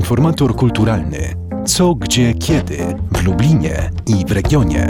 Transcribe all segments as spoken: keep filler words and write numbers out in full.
Informator kulturalny. Co, gdzie, kiedy w Lublinie i w regionie.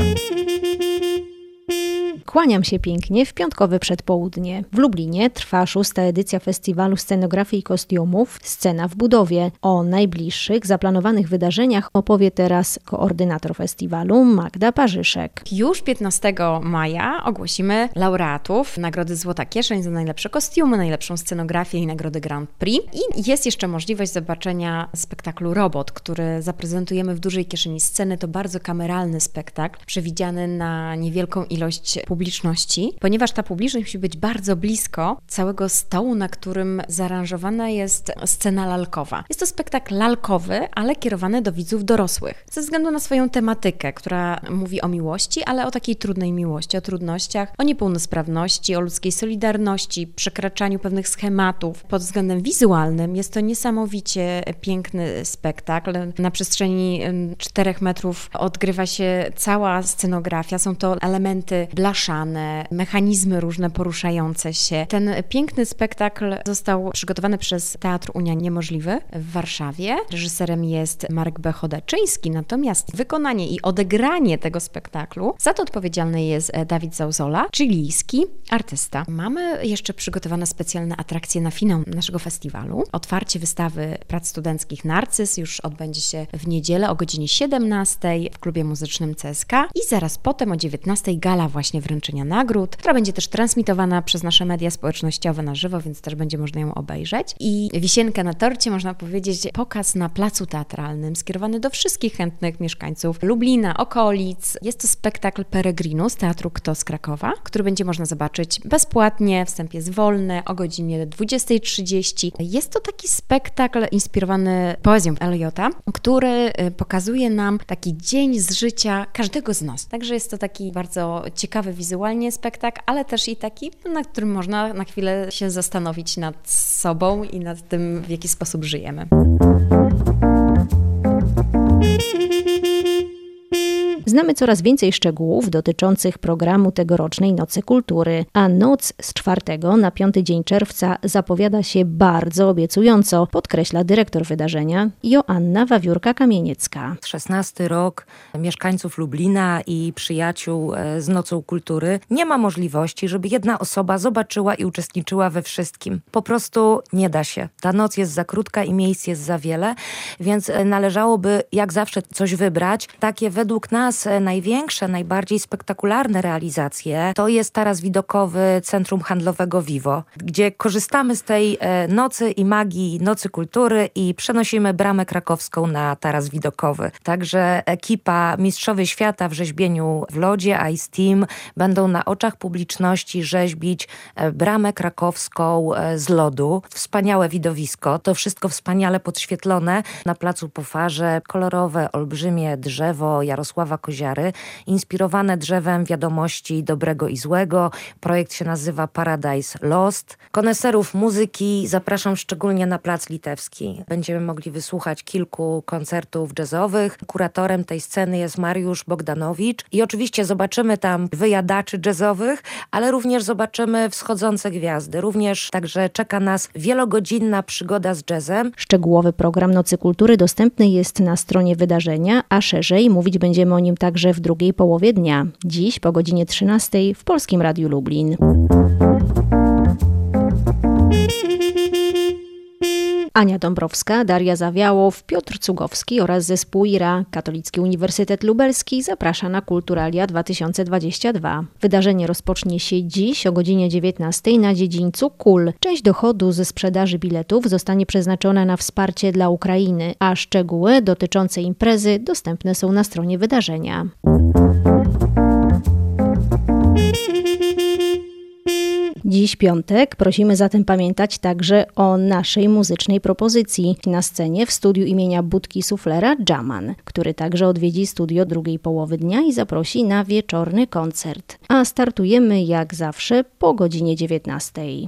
Kłaniam się pięknie w piątkowe przedpołudnie. W Lublinie trwa szósta edycja festiwalu scenografii i kostiumów Scena w budowie. O najbliższych zaplanowanych wydarzeniach opowie teraz koordynator festiwalu Magda Parzyszek. Już piętnastego maja ogłosimy laureatów Nagrody Złota Kieszeń za najlepsze kostiumy, najlepszą scenografię i Nagrody Grand Prix. I jest jeszcze możliwość zobaczenia spektaklu Robot, który zaprezentujemy w dużej kieszeni sceny. To bardzo kameralny spektakl, przewidziany na niewielką ilość publiczności. publiczności, ponieważ ta publiczność musi być bardzo blisko całego stołu, na którym zaaranżowana jest scena lalkowa. Jest to spektakl lalkowy, ale kierowany do widzów dorosłych. Ze względu na swoją tematykę, która mówi o miłości, ale o takiej trudnej miłości, o trudnościach, o niepełnosprawności, o ludzkiej solidarności, przekraczaniu pewnych schematów. Pod względem wizualnym jest to niesamowicie piękny spektakl. Na przestrzeni czterech metrów odgrywa się cała scenografia. Są to elementy blaszane, mechanizmy różne poruszające się. Ten piękny spektakl został przygotowany przez Teatr Unia Niemożliwy w Warszawie. Reżyserem jest Marek B. Chodaczyński, natomiast wykonanie i odegranie tego spektaklu, za to odpowiedzialny jest Dawid Zauzola, chilijski artysta. Mamy jeszcze przygotowane specjalne atrakcje na finał naszego festiwalu. Otwarcie wystawy prac studenckich Narcyz już odbędzie się w niedzielę o godzinie siedemnastej w klubie muzycznym C S K i zaraz potem o dziewiętnastej gala właśnie wręczenia nagród, która będzie też transmitowana przez nasze media społecznościowe na żywo, więc też będzie można ją obejrzeć. I wisienka na torcie, można powiedzieć, pokaz na placu teatralnym skierowany do wszystkich chętnych mieszkańców Lublina, okolic. Jest to spektakl Peregrinus Teatru Kto z Krakowa, który będzie można zobaczyć bezpłatnie, wstęp jest wolny o godzinie dwudziestej trzydzieści. Jest to taki spektakl inspirowany poezją Eliota, który pokazuje nam taki dzień z życia każdego z nas. Także jest to taki bardzo ciekawy wizualnie spektakl, ale też i taki, na którym można na chwilę się zastanowić nad sobą i nad tym, w jaki sposób żyjemy. Znamy coraz więcej szczegółów dotyczących programu tegorocznej Nocy Kultury, a noc z czwartego na piąty dzień czerwca zapowiada się bardzo obiecująco, podkreśla dyrektor wydarzenia Joanna Wawiórka-Kamieniecka. szesnasty rok mieszkańców Lublina i przyjaciół z Nocą Kultury. Nie ma możliwości, żeby jedna osoba zobaczyła i uczestniczyła we wszystkim. Po prostu nie da się. Ta noc jest za krótka i miejsc jest za wiele, więc należałoby jak zawsze coś wybrać. Takie według nas największe, najbardziej spektakularne realizacje to jest taras widokowy Centrum Handlowego Vivo, gdzie korzystamy z tej nocy i magii Nocy Kultury i przenosimy bramę krakowską na taras widokowy. Także ekipa Mistrzowie Świata w rzeźbieniu w lodzie Ice Team będą na oczach publiczności rzeźbić bramę krakowską z lodu. Wspaniałe widowisko, to wszystko wspaniale podświetlone na placu po farze, kolorowe, olbrzymie drzewo Jarosława Koziary, inspirowane drzewem wiadomości dobrego i złego. Projekt się nazywa Paradise Lost. Koneserów muzyki zapraszam szczególnie na Plac Litewski. Będziemy mogli wysłuchać kilku koncertów jazzowych. Kuratorem tej sceny jest Mariusz Bogdanowicz i oczywiście zobaczymy tam wyjadaczy jazzowych, ale również zobaczymy wschodzące gwiazdy. Również także czeka nas wielogodzinna przygoda z jazzem. Szczegółowy program Nocy Kultury dostępny jest na stronie wydarzenia, a szerzej mówić będziemy o nim także w drugiej połowie dnia. Dziś po godzinie trzynastej w Polskim Radiu Lublin. Ania Dąbrowska, Daria Zawiałow, Piotr Cugowski oraz zespół I R A Katolicki Uniwersytet Lubelski zaprasza na Kulturalia dwa tysiące dwadzieścia dwa. Wydarzenie rozpocznie się dziś o godzinie dziewiętnastej na dziedzińcu Kul. Część dochodu ze sprzedaży biletów zostanie przeznaczona na wsparcie dla Ukrainy, a szczegóły dotyczące imprezy dostępne są na stronie wydarzenia. Dziś piątek, prosimy zatem pamiętać także o naszej muzycznej propozycji. Na scenie w studiu imienia Budki Suflera Jaman, który także odwiedzi studio drugiej połowy dnia i zaprosi na wieczorny koncert. A startujemy jak zawsze po godzinie dziewiętnastej.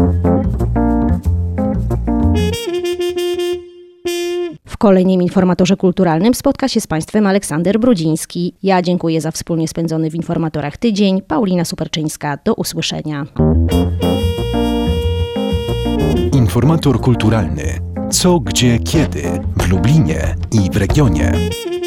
W kolejnym informatorze kulturalnym spotka się z Państwem Aleksander Brudziński. Ja dziękuję za wspólnie spędzony w informatorach tydzień. Paulina Superczyńska, do usłyszenia. Informator kulturalny. Co, gdzie, kiedy w w Lublinie i w regionie.